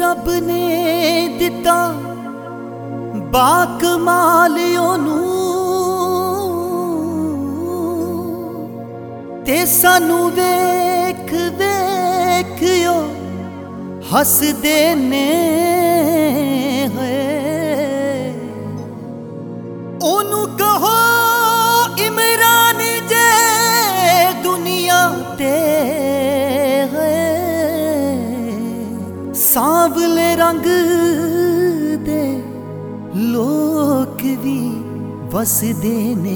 रब ने दिता बाकमाल ओनू ते सानू वेख वेख ओ हसदे ने ओनू कहो इमरान जे दुनिया ते सांवले रंग दे लोग भी वसदे ने।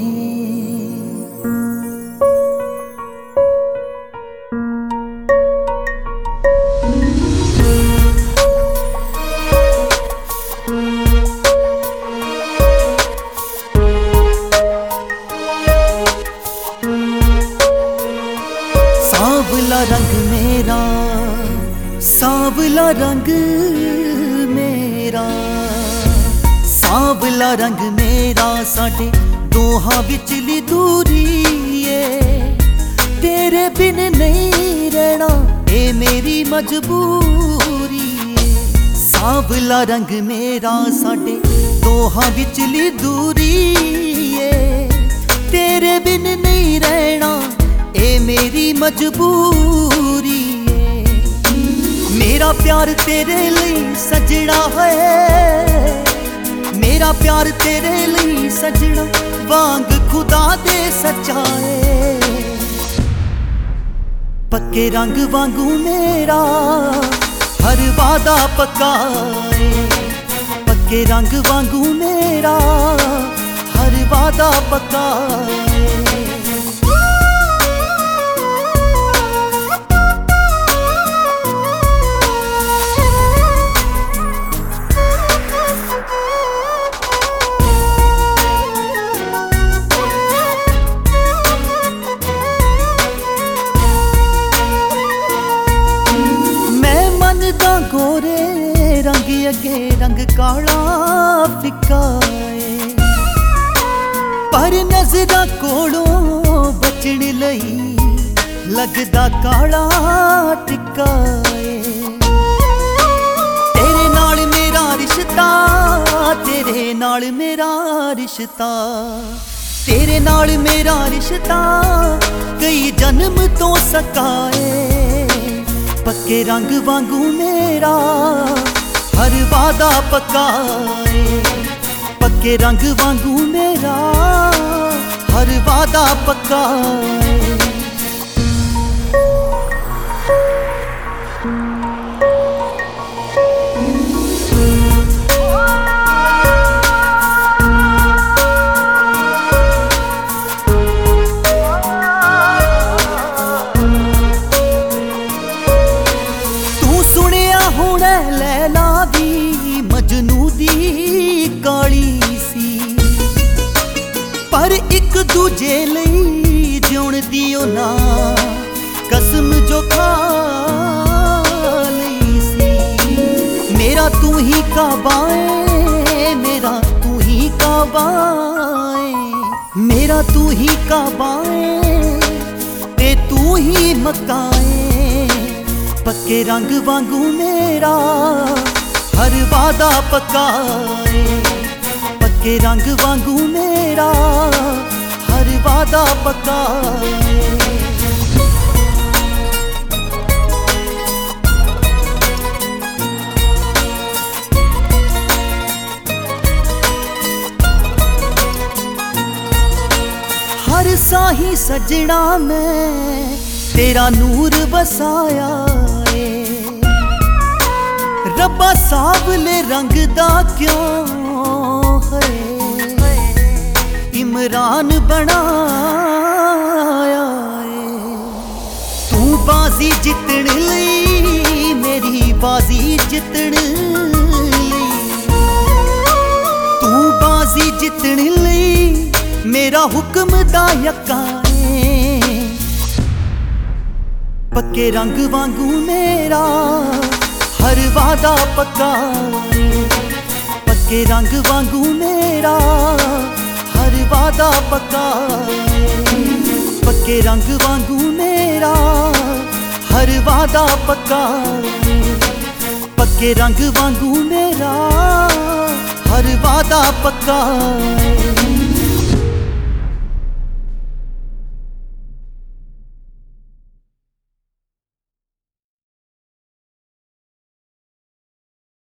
सांवला रंग मेरा, सांवला रंग मेरा, सांवला रंग मेरा साडे दोहां विचली दूरी है। तेरे बिन नहीं रहना ए मेरी मजबूरी है। सांवला रंग मेरा साडे दोहां विचली दूरी है। तेरे बिन नहीं रहना ए मेरी मजबूरी है। मेरा प्यार तेरे लिए सजना है, मेरा प्यार तेरे लिए सजना वांग खुदा दे सच्चा है। पक्के रंग वांगू मेरा हर वादा पक्का है। पक्के रंग वांगू मेरा हर वादा पक्का है। गोरे रंग अगे रंग काला फिक्का है। पर नजरा कोलों बचन लई लगदा काला टिक्का है। तेरे नाल मेरा रिश्ता, तेरे नाल मेरा रिश्ता, तेरे नाल मेरा रिश्ता कई जन्म तो सका है। पक्के रंग वांगू मेरा हर वादा पक्का है। पक्के रंग वांगू मेरा हर वादा पक्का है। लैला भी मजनू दी काली सी, पर एक दूजे लई जिउण दियो ना कसम जो खा लई सी। मेरा तू ही काबा है, मेरा तू ही काबा है, मेरा तू ही काबा है ते तू ही मक्का है। पक्के रंग वांगू मेरा हर वादा पक्का है। पक्के रंग वांगू मेरा हर वादा पक्का है। हर साही सजना में तेरा नूर बसाया है। रब्बा सांवले रंग दा क्यों है इमरान बनाया है। तू बाजी जितण लई मेरी बाजी जितण लई, तू बाजी जितण लई मेरा हुक्म दा यक्का है। पक्के रंग वांगू मेरा हर वादा पक्का है। पक्के रंग वांगू मेरा हर वादा पक्का है। पक्के रंग वांगू मेरा हर वादा पक्का है। पक्के रंग वांगू मेरा हर वादा पक्का है।